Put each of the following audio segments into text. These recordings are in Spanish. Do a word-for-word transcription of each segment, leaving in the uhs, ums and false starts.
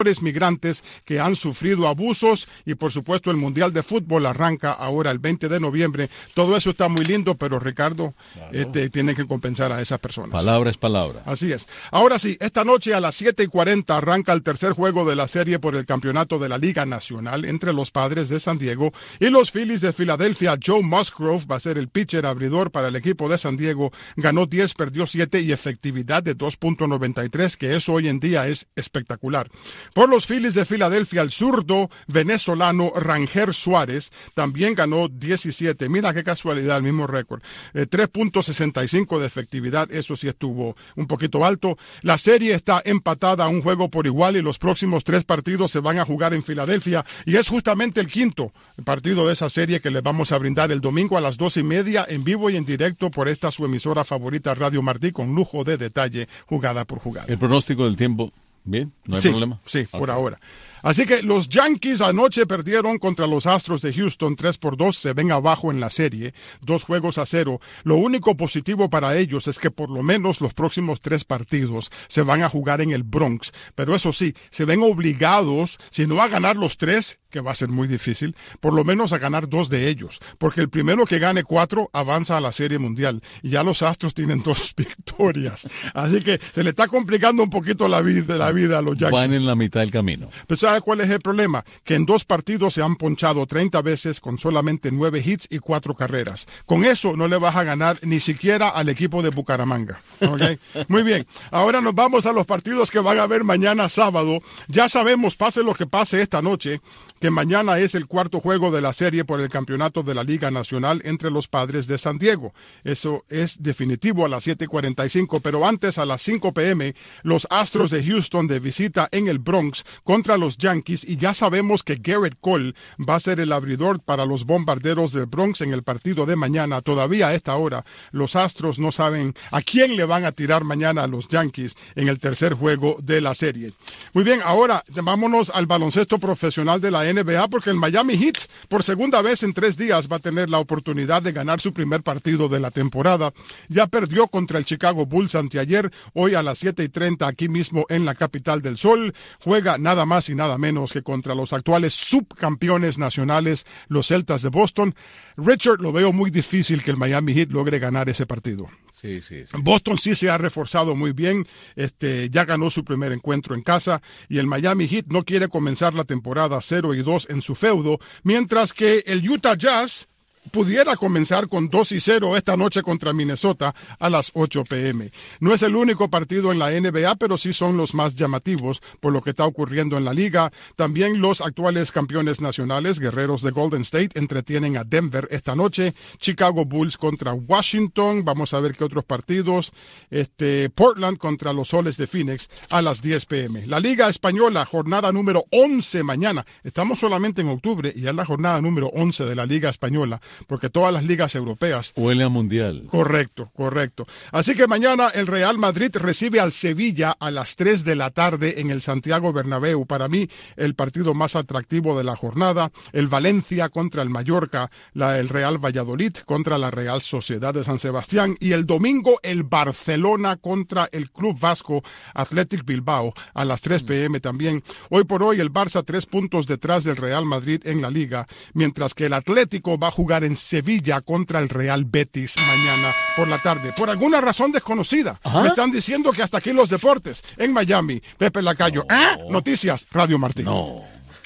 migrantes que han sufrido abusos y por supuesto el Mundial de Fútbol arranca ahora el veinte de noviembre. Todo eso está muy lindo, pero Ricardo, claro, este, tienen que compensar a esas personas. Palabra es palabra. Así es. Ahora sí, esta noche a las siete y cuarenta arranca el tercer juego de la serie por el campeonato de la Liga Nacional entre los Padres de San Diego y los Phillies de Filadelfia. Joe Musgrove va a ser el pitcher abridor para el equipo de San Diego. Ganó diez, perdió siete y efectividad de dos punto noventa y tres, que eso hoy en día es espectacular. Por los Phillies de Filadelfia, el zurdo venezolano Ranger Suárez también ganó diecisiete. Mira qué casualidad, el mismo récord. Eh, tres punto sesenta y cinco de efectividad, eso sí estuvo un poquito alto. La serie está empatada a un juego por igual y los próximos tres partidos se van a jugar en Filadelfia y es justamente el quinto partido de esa serie que les vamos a brindar el domingo a las doce y media en vivo y en directo por esta su emisora favorita Radio Martí con lujo de detalle jugada por jugada. El pronóstico del tiempo. Bien, no hay sí, problema. Sí, okay. por ahora. Así que los Yankees anoche perdieron contra los Astros de Houston tres por dos, se ven abajo en la serie, dos juegos a cero. Lo único positivo para ellos es que por lo menos los próximos tres partidos se van a jugar en el Bronx. Pero eso sí, se ven obligados, si no a ganar los tres, que va a ser muy difícil, por lo menos a ganar dos de ellos. Porque el primero que gane cuatro avanza a la Serie Mundial. Y ya los Astros tienen dos victorias. Así que se le está complicando un poquito la vida, la vida a los Yankees. Van en la mitad del camino. Pero ¿sabe cuál es el problema? Que en dos partidos se han ponchado treinta veces con solamente nueve hits y cuatro carreras. Con eso no le vas a ganar ni siquiera al equipo de Bucaramanga. ¿Okay? Muy bien. Ahora nos vamos a los partidos que van a haber mañana sábado. Ya sabemos, pase lo que pase esta noche, que mañana es el cuarto juego de la serie por el campeonato de la Liga Nacional entre los Padres de San Diego. Eso es definitivo a las siete y cuarenta y cinco, pero antes a las cinco p m los Astros de Houston de visita en el Bronx contra los Yankees y ya sabemos que Garrett Cole va a ser el abridor para los Bombarderos del Bronx en el partido de mañana. Todavía a esta hora los Astros no saben a quién le van a tirar mañana a los Yankees en el tercer juego de la serie. Muy bien, ahora vámonos al baloncesto profesional de la N B A porque el Miami Heat por segunda vez en tres días va a tener la oportunidad de ganar su primer partido de la temporada. Ya perdió contra el Chicago Bulls anteayer, hoy a las siete y treinta aquí mismo en la capital del sol. Juega nada más y nada menos que contra los actuales subcampeones nacionales, los Celtas de Boston. Richard, lo veo muy difícil que el Miami Heat logre ganar ese partido. Sí, sí, sí. Boston sí se ha reforzado muy bien, este, ya ganó su primer encuentro en casa y el Miami Heat no quiere comenzar la temporada cero y dos en su feudo, mientras que el Utah Jazz pudiera comenzar con dos y cero esta noche contra Minnesota a las ocho p m No es el único partido en la N B A, pero sí son los más llamativos por lo que está ocurriendo en la liga. También los actuales campeones nacionales, Guerreros de Golden State, entretienen a Denver esta noche. Chicago Bulls contra Washington. Vamos a ver qué otros partidos. Este, Portland contra los Soles de Phoenix a las diez p m La Liga Española, jornada número once mañana. Estamos solamente en octubre y es la jornada número once de la Liga Española, porque todas las ligas europeas... Huele a mundial. Correcto, correcto. Así que mañana el Real Madrid recibe al Sevilla a las tres de la tarde en el Santiago Bernabéu. Para mí, el partido más atractivo de la jornada. El Valencia contra el Mallorca, la, el Real Valladolid contra la Real Sociedad de San Sebastián. Y el domingo, el Barcelona contra el Club Vasco Athletic Bilbao a las tres p m también. Hoy por hoy, el Barça tres puntos detrás del Real Madrid en la Liga, mientras que el Atlético va a jugar en Sevilla contra el Real Betis mañana por la tarde. Por alguna razón desconocida. ¿Ah? Me están diciendo que hasta aquí los deportes. En Miami, Pepe Lacayo. No. ¿Ah? Noticias, Radio Martí. No.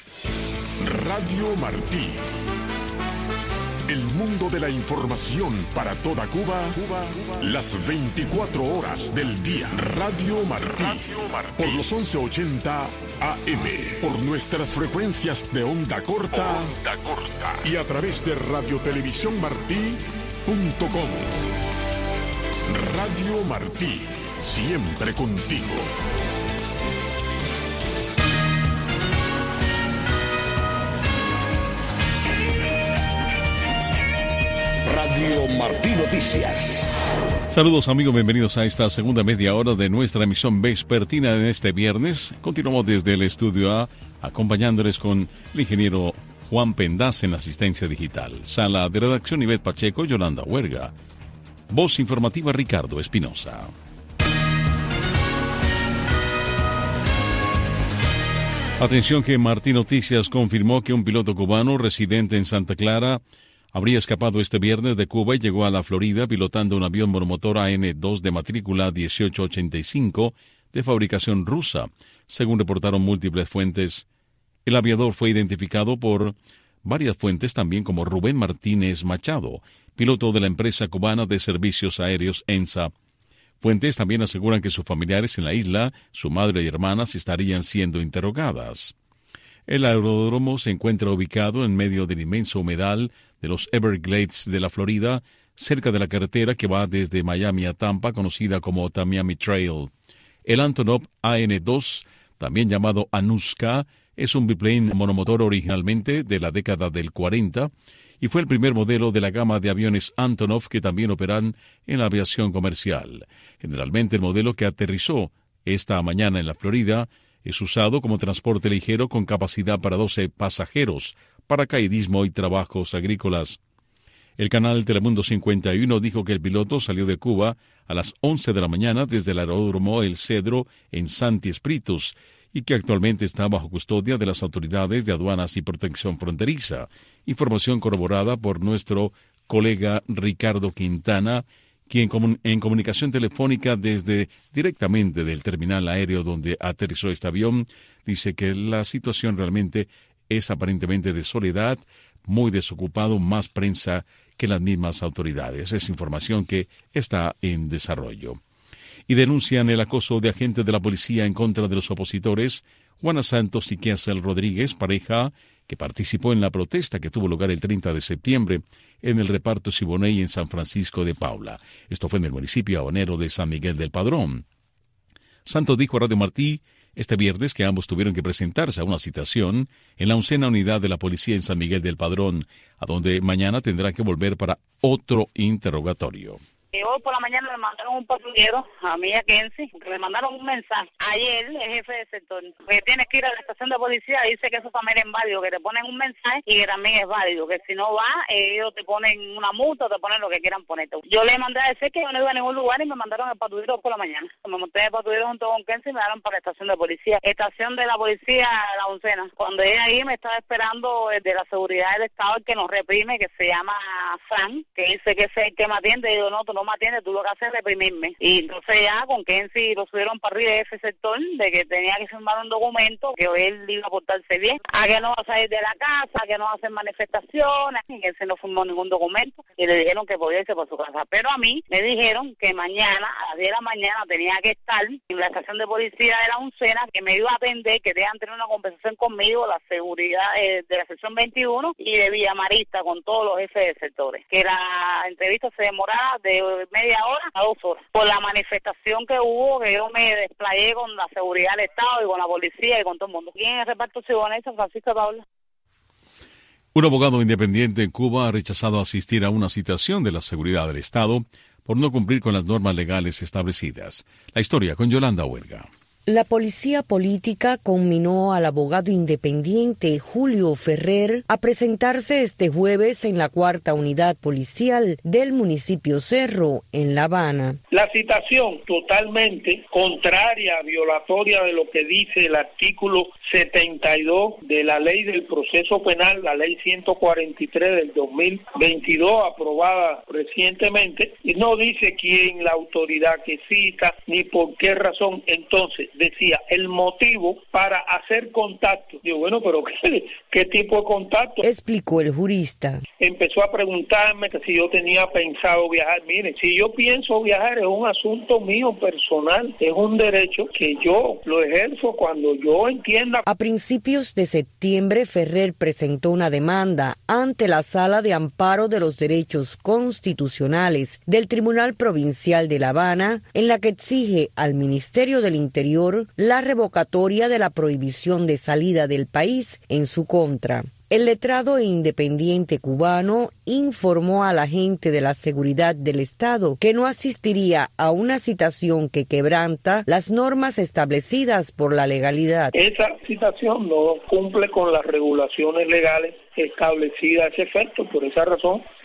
Radio Martí. El mundo de la información para toda Cuba, Cuba, Cuba. Las veinticuatro horas del día. Radio Martí. Radio Martí. Por los once ochenta A M. Por nuestras frecuencias de onda corta. Onda corta. Y a través de radiotelevisión martí punto com. Radio Martí. Siempre contigo. Radio Martí Noticias. Saludos amigos, bienvenidos a esta segunda media hora de nuestra emisión vespertina en este viernes. Continuamos desde el estudio A, acompañándoles con el ingeniero Juan Pendaz en la asistencia digital. Sala de redacción Ivette Pacheco, Yolanda Huerga. Voz informativa Ricardo Espinosa. Atención que Martí Noticias confirmó que un piloto cubano residente en Santa Clara habría escapado este viernes de Cuba y llegó a la Florida pilotando un avión monomotor A N dos de matrícula dieciocho ochenta y cinco de fabricación rusa, según reportaron múltiples fuentes. El aviador fue identificado por varias fuentes también como Rubén Martínez Machado, piloto de la empresa cubana de servicios aéreos ENSA. Fuentes también aseguran que sus familiares en la isla, su madre y hermanas, estarían siendo interrogadas. El aeródromo se encuentra ubicado en medio del inmenso humedal de los Everglades de la Florida, cerca de la carretera que va desde Miami a Tampa, conocida como Tamiami Trail. El Antonov A N dos, también llamado Anuska, es un biplane monomotor originalmente de la década del cuarenta y fue el primer modelo de la gama de aviones Antonov que también operan en la aviación comercial. Generalmente el modelo que aterrizó esta mañana en la Florida es usado como transporte ligero con capacidad para doce pasajeros, paracaidismo y trabajos agrícolas. El canal Telemundo cincuenta y uno dijo que el piloto salió de Cuba a las once de la mañana desde el aeródromo El Cedro en Santi Espíritus y que actualmente está bajo custodia de las autoridades de aduanas y protección fronteriza. Información corroborada por nuestro colega Ricardo Quintana, quien en comunicación telefónica desde directamente del terminal aéreo donde aterrizó este avión, dice que la situación realmente es aparentemente de soledad, muy desocupado, más prensa que las mismas autoridades. Es información que está en desarrollo. Y denuncian el acoso de agentes de la policía en contra de los opositores Juana Santos y Kiesel Rodríguez, pareja que participó en la protesta que tuvo lugar el treinta de septiembre en el reparto Siboney en San Francisco de Paula. Esto fue en el municipio habanero de San Miguel del Padrón. Santos dijo a Radio Martí este viernes que ambos tuvieron que presentarse a una citación en la oncena unidad de la policía en San Miguel del Padrón, a donde mañana tendrá que volver para otro interrogatorio. Hoy por la mañana me mandaron un patrullero, a mí y a Kenzie, que me mandaron un mensaje. Ayer, el jefe del sector, que tienes que ir a la estación de policía, dice que eso también es válido, que te ponen un mensaje y que también es válido, que si no vas, ellos te ponen una multa o te ponen lo que quieran ponerte. Yo le mandé a decir que yo no iba a ningún lugar y me mandaron el patrullero por la mañana. Me monté en el patrullero junto con Kenzie y me dieron para la estación de policía. Estación de la policía, la oncena. Cuando llegué ahí me estaba esperando el de la seguridad del Estado, el que nos reprime, que se llama Fran, que dice que ese es el que me atiende. Y yo, no, tú no me atiendes, tú lo que haces es reprimirme. Y entonces ya con Kenzie lo subieron para arriba de ese sector, de que tenía que firmar un documento, que él iba a portarse bien, a que no va a salir de la casa, a que no va a hacer manifestaciones, y Kenzie no firmó ningún documento, y le dijeron que podía irse por su casa. Pero a mí me dijeron que mañana, a las diez de la mañana, tenía que estar en la estación de policía de la oncena, que me iba a atender, que debían tener una conversación conmigo, la seguridad eh, de la sección veintiuno y de Villamarista, con todos los jefes de sectores. Que la entrevista se demoraba de media hora a dos horas. Por la manifestación que hubo, que yo me desplayé con la seguridad del Estado y con la policía y con todo el mundo. Aquí en el reparto Siboney, San Francisco de Paula. Un abogado independiente en Cuba ha rechazado asistir a una citación de la seguridad del Estado por no cumplir con las normas legales establecidas. La historia con Yolanda Huelga. La policía política conminó al abogado independiente Julio Ferrer a presentarse este jueves en la cuarta unidad policial del municipio Cerro, en La Habana. La citación totalmente contraria, violatoria de lo que dice el artículo setenta y dos de la ley del proceso penal, la ley ciento cuarenta y tres del dos mil veintidós, aprobada recientemente, y no dice quién la autoridad que cita, ni por qué razón. Entonces, decía el motivo para hacer contacto. Digo, bueno, pero ¿qué, qué tipo de contacto? Explicó el jurista. Empezó a preguntarme que si yo tenía pensado viajar. Mire, si yo pienso viajar es un asunto mío personal, es un derecho que yo lo ejerzo cuando yo entienda. A principios de septiembre, Ferrer presentó una demanda ante la Sala de Amparo de los Derechos Constitucionales del Tribunal Provincial de La Habana, en la que exige al Ministerio del Interior la revocatoria de la prohibición de salida del país en su contra. El letrado e independiente cubano informó al agente de la seguridad del Estado que no asistiría a una citación que quebranta las normas establecidas por la legalidad. Esa citación no cumple con las regulaciones legales establecidas a ese efecto. Por esa razón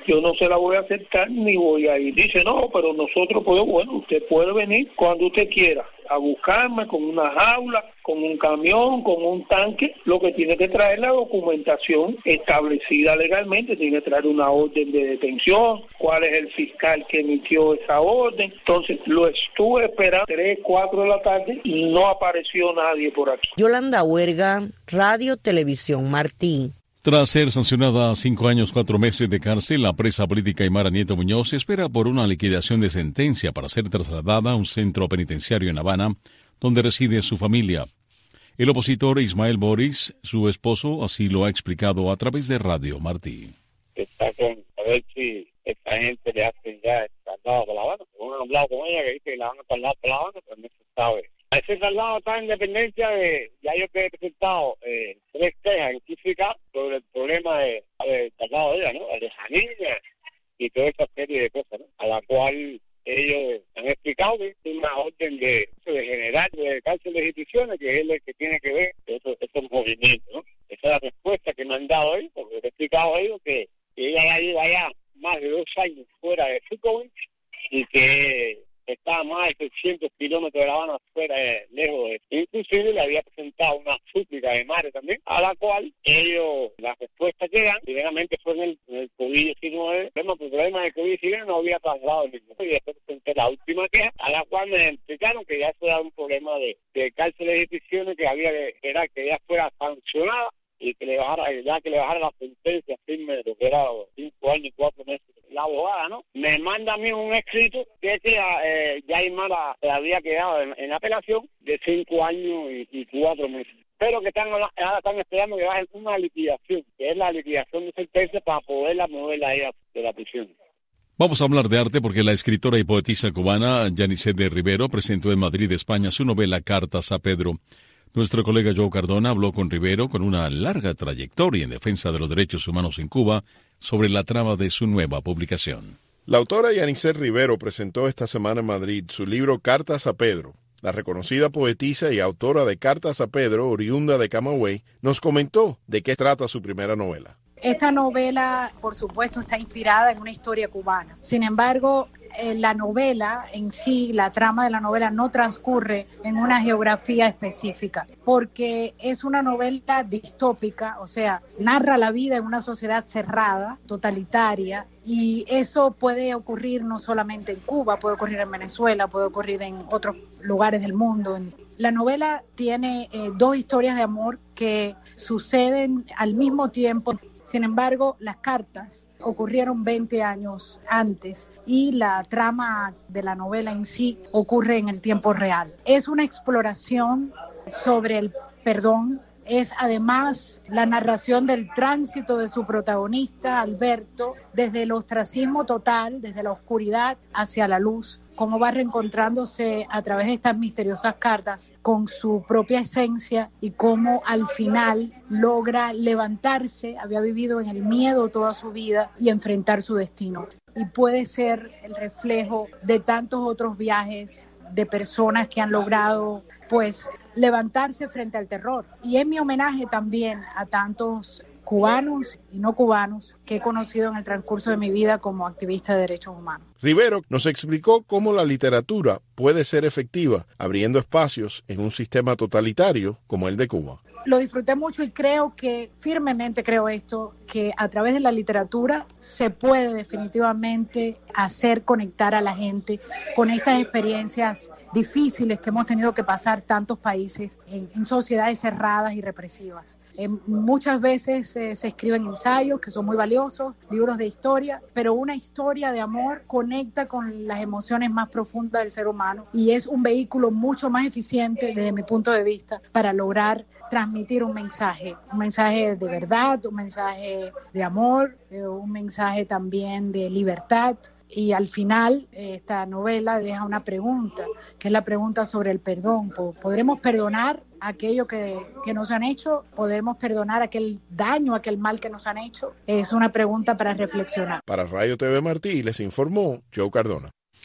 yo no se la voy a aceptar ni voy a ir. Dice, no, pero nosotros podemos, bueno, usted puede venir cuando usted quiera a buscarme con una jaula, con un camión, con un tanque. Lo que tiene que traer la documentación establecida legalmente, tiene que traer una orden de detención, cuál es el fiscal que emitió esa orden. Entonces lo estuve esperando tres, cuatro de la tarde y no apareció nadie por aquí. Yolanda Huerga, Radio Televisión Martí. Tras ser sancionada a cinco años, cuatro meses de cárcel, la presa política Aymara Nieto Muñoz espera por una liquidación de sentencia para ser trasladada a un centro penitenciario en Habana, donde reside su familia. El opositor Ismael Boris, su esposo, así lo ha explicado a través de Radio Martí. Está con a ver si esta gente le hacen ya el traslado para La Habana. Uno ha hablado con ella que dice que la van a trasladar para La Habana, pero no se sabe. Ese traslado está en dependencia de, ya yo que he presentado eh, tres quejas científicas sobre el problema de, de traslado de ella, ¿no? De esa niña y toda esa serie de cosas, ¿no? A la cual ellos han explicado que es una orden de, de general de cárcel de instituciones, que es el que tiene que ver esos, esos movimientos, ¿no? Esa es la respuesta que me han dado ellos, porque he explicado a ellos que, que ella ya lleva ya más de dos años fuera de Fucovich y que está a más de seiscientos kilómetros de La Habana, fuera, eh, lejos de. Inclusive le había presentado una súplica de madre también, a la cual ellos, las respuestas llegan, primeramente fue en el, en el COVID diecinueve, el problema del COVID diecinueve no había trasladado el mismo. Y después presenté la última queja, a la cual me explicaron que ya eso era un problema de, de cárcel de instituciones, que había que, era que ella fuera sancionada y que le bajara, ya que le bajara la sentencia firme de lo que era cinco años y cuatro meses. La abogada, ¿no? Me manda a mí un escrito que es que eh, ya Aymara se había quedado en, en apelación de cinco años y, y cuatro meses. Pero que están, ahora están esperando que bajen una liquidación, que es la liquidación de sentencia para poderla mover a ella de la prisión. Vamos a hablar de arte porque la escritora y poetisa cubana Yanisset de Rivero presentó en Madrid, España, su novela Cartas a Pedro. Nuestro colega Joe Cardona habló con Rivero, con una larga trayectoria en defensa de los derechos humanos en Cuba, sobre la trama de su nueva publicación. La autora Yanisset Rivero presentó esta semana en Madrid su libro Cartas a Pedro. La reconocida poetisa y autora de Cartas a Pedro, oriunda de Camagüey, nos comentó de qué trata su primera novela. Esta novela, por supuesto, está inspirada en una historia cubana. Sin embargo, eh, la novela en sí, la trama de la novela no transcurre en una geografía específica, porque es una novela distópica, o sea, narra la vida en una sociedad cerrada, totalitaria, y eso puede ocurrir no solamente en Cuba, puede ocurrir en Venezuela, puede ocurrir en otros lugares del mundo. La novela tiene eh, dos historias de amor que suceden al mismo tiempo. Sin embargo, las cartas ocurrieron veinte años antes y la trama de la novela en sí ocurre en el tiempo real. Es una exploración sobre el perdón, es además la narración del tránsito de su protagonista, Alberto, desde el ostracismo total, desde la oscuridad hacia la luz, cómo va reencontrándose a través de estas misteriosas cartas con su propia esencia y cómo al final logra levantarse, había vivido en el miedo toda su vida y enfrentar su destino. Y puede ser el reflejo de tantos otros viajes de personas que han logrado, pues, levantarse frente al terror. Y es mi homenaje también a tantos cubanos y no cubanos que he conocido en el transcurso de mi vida como activista de derechos humanos. Rivero nos explicó cómo la literatura puede ser efectiva abriendo espacios en un sistema totalitario como el de Cuba. Lo disfruté mucho y creo que, firmemente creo esto, que a través de la literatura se puede definitivamente hacer conectar a la gente con estas experiencias difíciles que hemos tenido que pasar tantos países en, en sociedades cerradas y represivas. Eh, muchas veces eh, se escriben ensayos que son muy valiosos, libros de historia, pero una historia de amor conecta con las emociones más profundas del ser humano y es un vehículo mucho más eficiente desde mi punto de vista para lograr transmitir un mensaje, un mensaje de verdad, un mensaje de amor, eh, un mensaje también de libertad. Y al final esta novela deja una pregunta, que es la pregunta sobre el perdón. ¿Podremos perdonar aquello que, que nos han hecho? ¿Podemos perdonar aquel daño, aquel mal que nos han hecho? Es una pregunta para reflexionar. Para Radio T V Martí les informó Joe Cardona.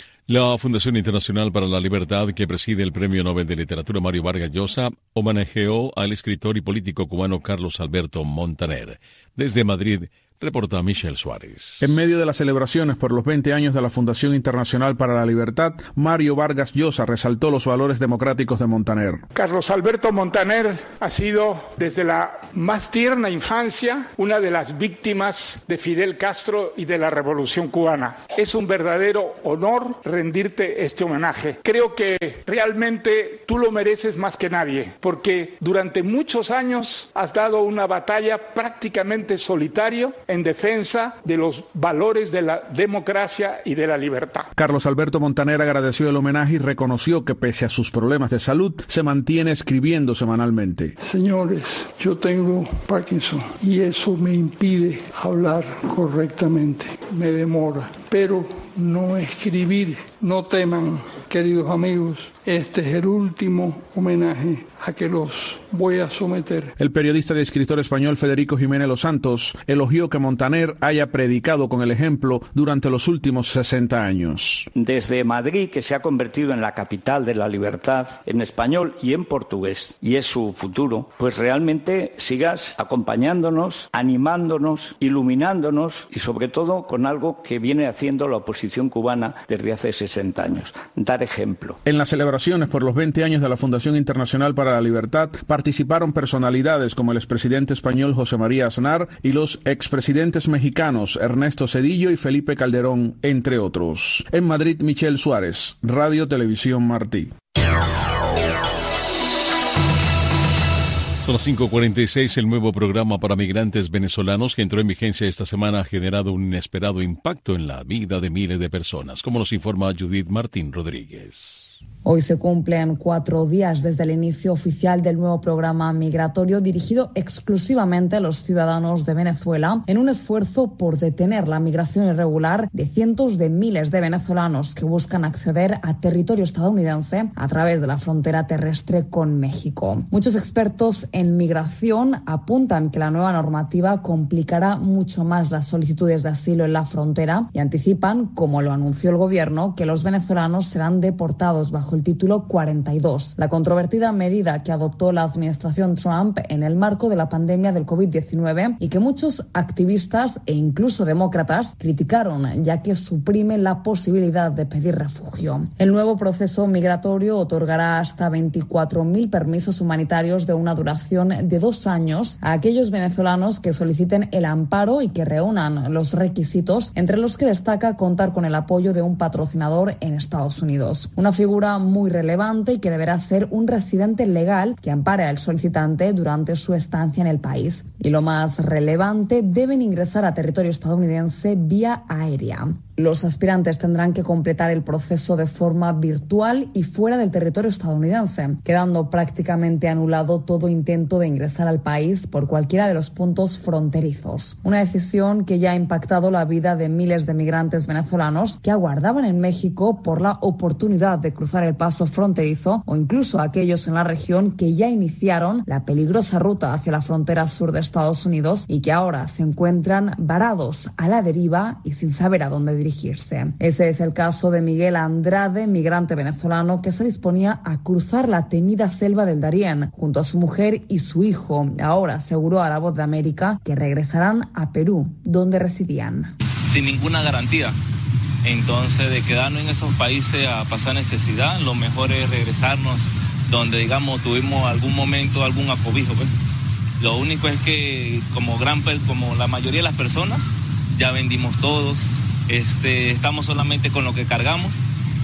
La Fundación Internacional para la Libertad, que preside el Premio Nobel de Literatura Mario Vargas Llosa, homenajeó al escritor y político cubano Carlos Alberto Montaner. Desde Madrid, Reporta Michelle Suárez. En medio de las celebraciones por los veinte años de la Fundación Internacional para la Libertad, Mario Vargas Llosa resaltó los valores democráticos de Montaner. Carlos Alberto Montaner ha sido desde la más tierna infancia una de las víctimas de Fidel Castro y de la Revolución Cubana. Es un verdadero honor rendirte este homenaje. Creo que realmente tú lo mereces más que nadie, porque durante muchos años has dado una batalla prácticamente solitario en defensa de los valores de la democracia y de la libertad. Carlos Alberto Montaner agradeció el homenaje y reconoció que pese a sus problemas de salud, se mantiene escribiendo semanalmente. Señores, yo tengo Parkinson y eso me impide hablar correctamente, me demora, pero no escribir. No teman, queridos amigos, este es el último homenaje a que los voy a someter. El periodista y escritor español Federico Jiménez Los Santos elogió que Montaner haya predicado con el ejemplo durante los últimos sesenta años. Desde Madrid, que se ha convertido en la capital de la libertad, en español y en portugués, y es su futuro, pues realmente sigas acompañándonos, animándonos, iluminándonos y sobre todo con algo que viene haciendo la oposición cubana desde hace sesenta años, dar ejemplo. En las celebraciones por los veinte años de la Fundación Internacional para la Libertad participaron personalidades como el expresidente español José María Aznar y los expresidentes mexicanos Ernesto Zedillo y Felipe Calderón, entre otros. En Madrid, Michelle Suárez, Radio Televisión Martí. Son las cinco cuarenta y seis. El nuevo programa para migrantes venezolanos que entró en vigencia esta semana ha generado un inesperado impacto en la vida de miles de personas, como nos informa Judith Martín Rodríguez. Hoy se cumplen cuatro días desde el inicio oficial del nuevo programa migratorio dirigido exclusivamente a los ciudadanos de Venezuela, en un esfuerzo por detener la migración irregular de cientos de miles de venezolanos que buscan acceder a territorio estadounidense a través de la frontera terrestre con México. Muchos expertos en migración apuntan que la nueva normativa complicará mucho más las solicitudes de asilo en la frontera y anticipan, como lo anunció el gobierno, que los venezolanos serán deportados bajo el título cuarenta y dos, la controvertida medida que adoptó la administración Trump en el marco de la pandemia del covid diecinueve y que muchos activistas e incluso demócratas criticaron, ya que suprime la posibilidad de pedir refugio. El nuevo proceso migratorio otorgará hasta veinticuatro mil permisos humanitarios de una duración de dos años a aquellos venezolanos que soliciten el amparo y que reúnan los requisitos, entre los que destaca contar con el apoyo de un patrocinador en Estados Unidos. Una figura muy relevante y que deberá ser un residente legal que ampare al solicitante durante su estancia en el país. Y lo más relevante, deben ingresar a territorio estadounidense vía aérea. Los aspirantes tendrán que completar el proceso de forma virtual y fuera del territorio estadounidense, quedando prácticamente anulado todo intento de ingresar al país por cualquiera de los puntos fronterizos. Una decisión que ya ha impactado la vida de miles de migrantes venezolanos que aguardaban en México por la oportunidad de cruzar el paso fronterizo, o incluso a aquellos en la región que ya iniciaron la peligrosa ruta hacia la frontera sur de Estados Unidos y que ahora se encuentran varados a la deriva y sin saber a dónde dirigirse. Ese es el caso de Miguel Andrade, migrante venezolano que se disponía a cruzar la temida selva del Darién junto a su mujer y su hijo. Ahora aseguró a La Voz de América que regresarán a Perú, donde residían. Sin ninguna garantía. Entonces, de quedarnos en esos países a pasar necesidad, lo mejor es regresarnos donde, digamos, tuvimos algún momento, algún acobijo, ¿ves? Lo único es que, como gran, como la mayoría de las personas, ya vendimos todos, este, estamos solamente con lo que cargamos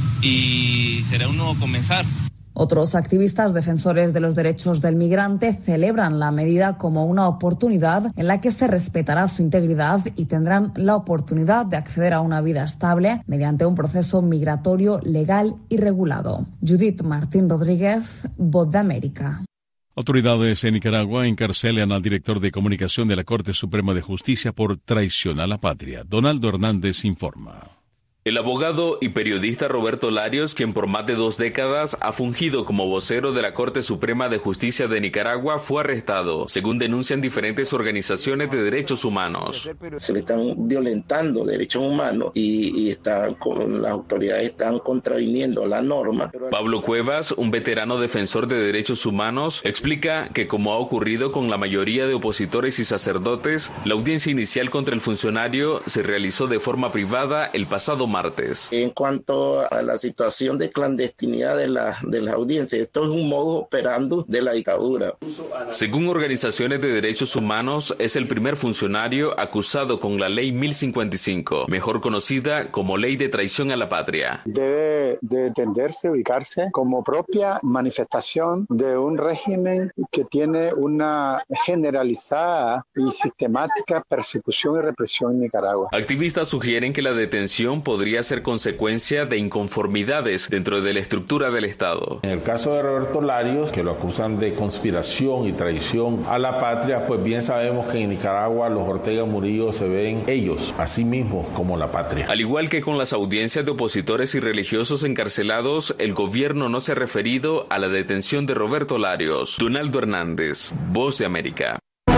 y será un nuevo comenzar. Otros activistas defensores de los derechos del migrante celebran la medida como una oportunidad en la que se respetará su integridad y tendrán la oportunidad de acceder a una vida estable mediante un proceso migratorio legal y regulado. Judith Martín Rodríguez, Voz de América. Autoridades en Nicaragua encarcelan al director de comunicación de la Corte Suprema de Justicia por traición a la patria. Donaldo Hernández informa. El abogado y periodista Roberto Larios, quien por más de dos décadas ha fungido como vocero de la Corte Suprema de Justicia de Nicaragua, fue arrestado, según denuncian diferentes organizaciones de derechos humanos. Se le están violentando derechos humanos y, y están, las autoridades están contraviniendo la norma. Pablo Cuevas, un veterano defensor de derechos humanos, explica que, como ha ocurrido con la mayoría de opositores y sacerdotes, la audiencia inicial contra el funcionario se realizó de forma privada el pasado martes. En cuanto a la situación de clandestinidad de la, de la audiencia, esto es un modo operando de la dictadura. Según organizaciones de derechos humanos, es el primer funcionario acusado con la ley mil cincuenta y cinco, mejor conocida como ley de traición a la patria. Debe de entenderse, ubicarse como propia manifestación de un régimen que tiene una generalizada y sistemática persecución y represión en Nicaragua. Activistas sugieren que la detención podría podría ser consecuencia de inconformidades dentro de la estructura del Estado. En el caso de Roberto Larios, que lo acusan de conspiración y traición a la patria, pues bien sabemos que en Nicaragua los Ortega Murillo se ven ellos, a sí mismos, como la patria. Al igual que con las audiencias de opositores y religiosos encarcelados, el gobierno no se ha referido a la detención de Roberto Larios. Donaldo Hernández, Voz de América.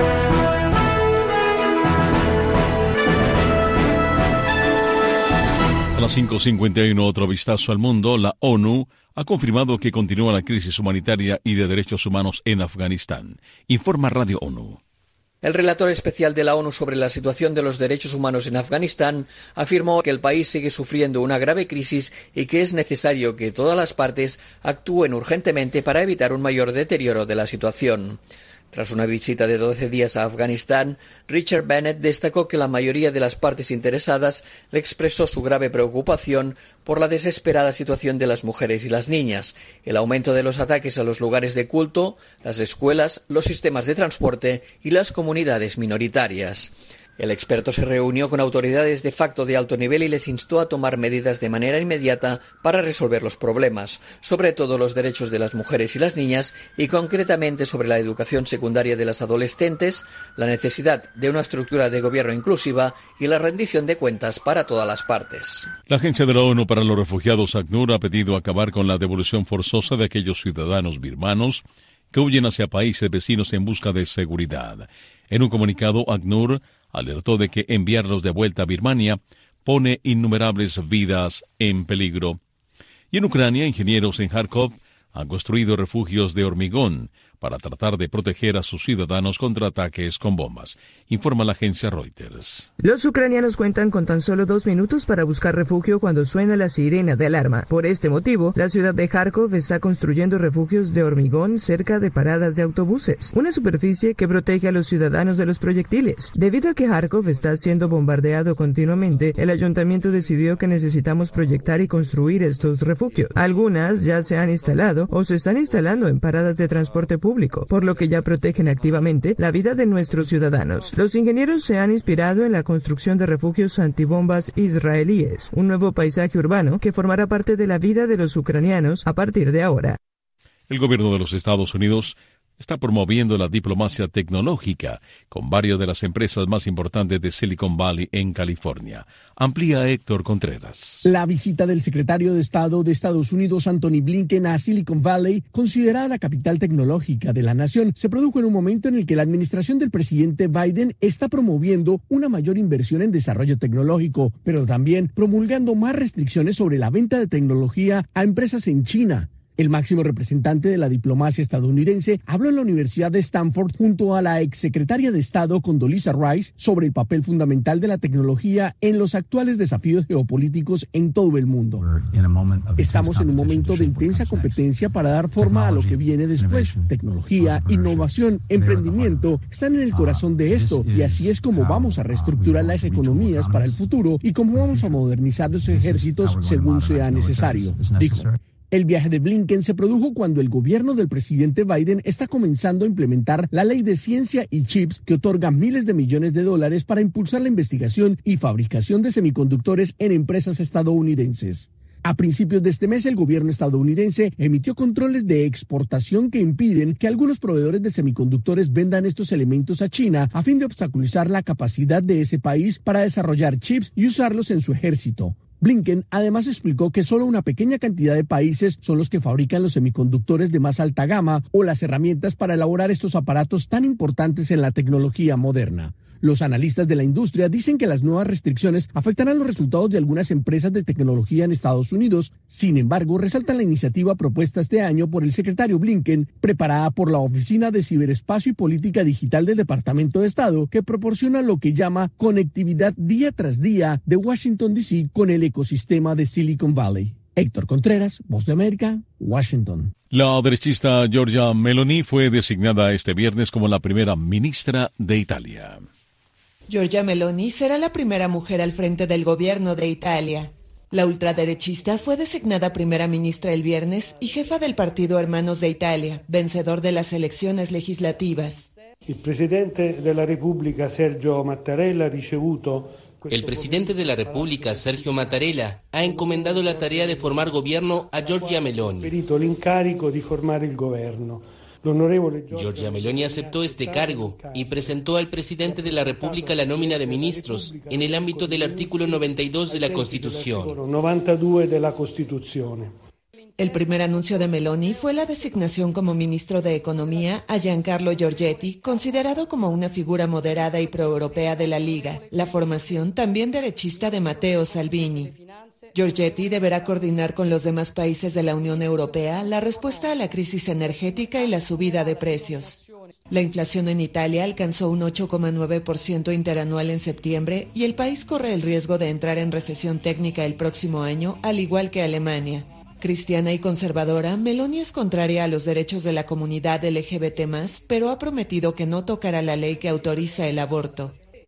A las cinco cincuenta y uno, otro vistazo al mundo. La ONU ha confirmado que continúa la crisis humanitaria y de derechos humanos en Afganistán. Informa Radio ONU. El relator especial de la ONU sobre la situación de los derechos humanos en Afganistán afirmó que el país sigue sufriendo una grave crisis y que es necesario que todas las partes actúen urgentemente para evitar un mayor deterioro de la situación. Tras una visita de doce días a Afganistán, Richard Bennett destacó que la mayoría de las partes interesadas le expresó su grave preocupación por la desesperada situación de las mujeres y las niñas, el aumento de los ataques a los lugares de culto, las escuelas, los sistemas de transporte y las comunidades minoritarias. El experto se reunió con autoridades de facto de alto nivel y les instó a tomar medidas de manera inmediata para resolver los problemas, sobre todo los derechos de las mujeres y las niñas y concretamente sobre la educación secundaria de las adolescentes, la necesidad de una estructura de gobierno inclusiva y la rendición de cuentas para todas las partes. La Agencia de la ONU para los Refugiados, ACNUR, ha pedido acabar con la devolución forzosa de aquellos ciudadanos birmanos que huyen hacia países vecinos en busca de seguridad. En un comunicado, ACNUR alertó de que enviarlos de vuelta a Birmania pone innumerables vidas en peligro. Y en Ucrania, ingenieros en Kharkov han construido refugios de hormigón para tratar de proteger a sus ciudadanos contra ataques con bombas, informa la agencia Reuters. Los ucranianos cuentan con tan solo dos minutos para buscar refugio cuando suena la sirena de alarma. Por este motivo, la ciudad de Kharkov está construyendo refugios de hormigón cerca de paradas de autobuses, una superficie que protege a los ciudadanos de los proyectiles. Debido a que Kharkov está siendo bombardeado continuamente, el ayuntamiento decidió que necesitamos proyectar y construir estos refugios. Algunas ya se han instalado o se están instalando en paradas de transporte público, por lo que ya protegen activamente la vida de nuestros ciudadanos. Los ingenieros se han inspirado en la construcción de refugios antibombas israelíes, un nuevo paisaje urbano que formará parte de la vida de los ucranianos a partir de ahora. El gobierno de los Estados Unidos está promoviendo la diplomacia tecnológica con varias de las empresas más importantes de Silicon Valley en California. Amplía Héctor Contreras. La visita del secretario de Estado de Estados Unidos, Anthony Blinken, a Silicon Valley, considerada la capital tecnológica de la nación, se produjo en un momento en el que la administración del presidente Biden está promoviendo una mayor inversión en desarrollo tecnológico, pero también promulgando más restricciones sobre la venta de tecnología a empresas en China. El máximo representante de la diplomacia estadounidense habló en la Universidad de Stanford junto a la exsecretaria de Estado Condoleezza Rice sobre el papel fundamental de la tecnología en los actuales desafíos geopolíticos en todo el mundo. Estamos en un momento de intensa competencia para dar forma a lo que viene después. Tecnología, innovación, emprendimiento están en el corazón de esto y así es como vamos a reestructurar las economías para el futuro y cómo vamos a modernizar los ejércitos según sea necesario, dijo. El viaje de Blinken se produjo cuando el gobierno del presidente Biden está comenzando a implementar la ley de ciencia y chips que otorga miles de millones de dólares para impulsar la investigación y fabricación de semiconductores en empresas estadounidenses. A principios de este mes, el gobierno estadounidense emitió controles de exportación que impiden que algunos proveedores de semiconductores vendan estos elementos a China a fin de obstaculizar la capacidad de ese país para desarrollar chips y usarlos en su ejército. Blinken además explicó que solo una pequeña cantidad de países son los que fabrican los semiconductores de más alta gama o las herramientas para elaborar estos aparatos tan importantes en la tecnología moderna. Los analistas de la industria dicen que las nuevas restricciones afectarán los resultados de algunas empresas de tecnología en Estados Unidos. Sin embargo, resaltan la iniciativa propuesta este año por el secretario Blinken, preparada por la Oficina de Ciberespacio y Política Digital del Departamento de Estado, que proporciona lo que llama conectividad día tras día de Washington D C con el ecosistema de Silicon Valley. Héctor Contreras, Voz de América, Washington. La derechista Giorgia Meloni fue designada este viernes como la primera ministra de Italia. Giorgia Meloni será la primera mujer al frente del gobierno de Italia. La ultraderechista fue designada primera ministra el viernes y jefa del partido Hermanos de Italia, vencedor de las elecciones legislativas. El presidente de la República, Sergio Mattarella, ha ricevuto El presidente de la República, Sergio Mattarella, ha encomendado la tarea de formar gobierno a Giorgia Meloni. Conferito l'incarico di formare il governo. Giorgia Meloni aceptó este cargo y presentó al presidente de la República la nómina de ministros en el ámbito del artículo noventa y dos de la Constitución. novantadue della Costituzione. El primer anuncio de Meloni fue la designación como ministro de Economía a Giancarlo Giorgetti, considerado como una figura moderada y proeuropea de la Liga, la formación también derechista de Matteo Salvini. Giorgetti deberá coordinar con los demás países de la Unión Europea la respuesta a la crisis energética y la subida de precios. La inflación en Italia alcanzó un ocho coma nueve por ciento interanual en septiembre y el país corre el riesgo de entrar en recesión técnica el próximo año, al igual que Alemania. Cristiana y conservadora, Meloni es contraria a los derechos de la comunidad L G B T más, pero ha prometido que no tocará la ley que autoriza el aborto.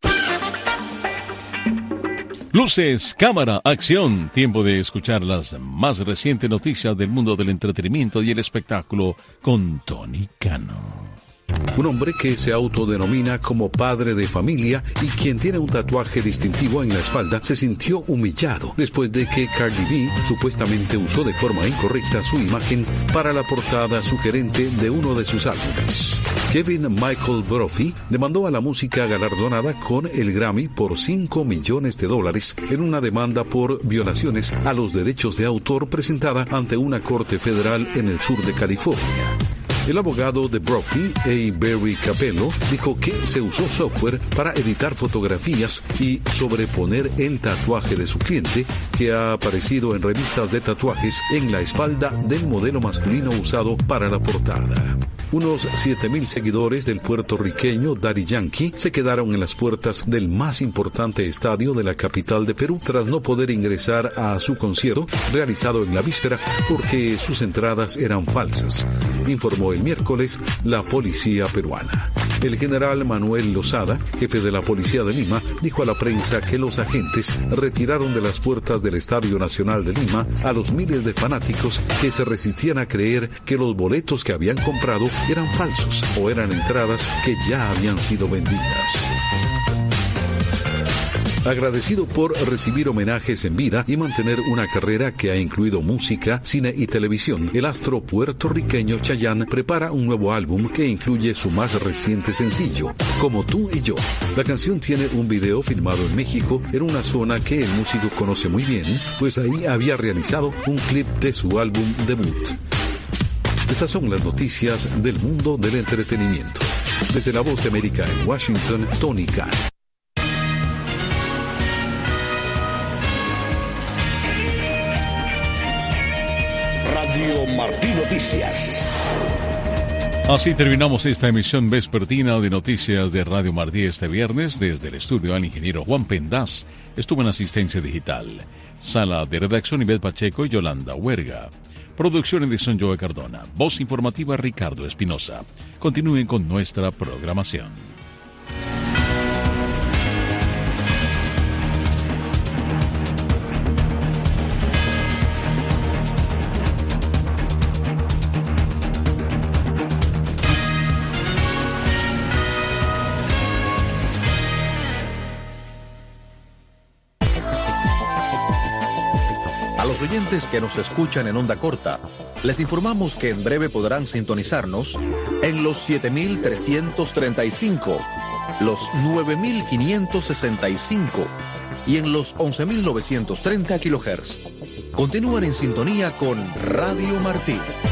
Luces, cámara, acción. Tiempo de escuchar las más recientes noticias del mundo del entretenimiento y el espectáculo con Tony Cano. Un hombre que se autodenomina como padre de familia y quien tiene un tatuaje distintivo en la espalda se sintió humillado después de que Cardi B supuestamente usó de forma incorrecta su imagen para la portada sugerente de uno de sus álbumes. Kevin Michael Brophy demandó a la música galardonada con el Grammy por cinco millones de dólares en una demanda por violaciones a los derechos de autor presentada ante una corte federal en el sur de California. El abogado de Brophy, A. Barry Capello, dijo que se usó software para editar fotografías y sobreponer el tatuaje de su cliente, que ha aparecido en revistas de tatuajes en la espalda del modelo masculino usado para la portada. Unos siete mil seguidores del puertorriqueño Daddy Yankee se quedaron en las puertas del más importante estadio de la capital de Perú tras no poder ingresar a su concierto realizado en la víspera porque sus entradas eran falsas, informó el miércoles la policía peruana. El general Manuel Lozada, jefe de la policía de Lima, dijo a la prensa que los agentes retiraron de las puertas del Estadio Nacional de Lima a los miles de fanáticos que se resistían a creer que los boletos que habían comprado eran falsos o eran entradas que ya habían sido vendidas. Agradecido por recibir homenajes en vida y mantener una carrera que ha incluido música, cine y televisión, el astro puertorriqueño Chayanne prepara un nuevo álbum que incluye su más reciente sencillo, Como tú y yo. La canción tiene un video filmado en México, en una zona que el músico conoce muy bien, pues ahí había realizado un clip de su álbum debut. Estas son las noticias del mundo del entretenimiento. Desde la Voz de América en Washington, Tony Cano. Radio Martí Noticias. Así terminamos esta emisión vespertina de noticias de Radio Martí este viernes. Desde el estudio al ingeniero Juan Pendaz estuvo en asistencia digital. Sala de redacción Ivette Pacheco y Yolanda Huerga. Producción y edición Joe Cardona. Voz informativa Ricardo Espinosa. Continúen con nuestra programación. A los oyentes que nos escuchan en onda corta, les informamos que en breve podrán sintonizarnos en los siete mil trescientos treinta y cinco, los nueve mil quinientos sesenta y cinco, y en los once mil novecientos treinta kilohertz. Continúan en sintonía con Radio Martí.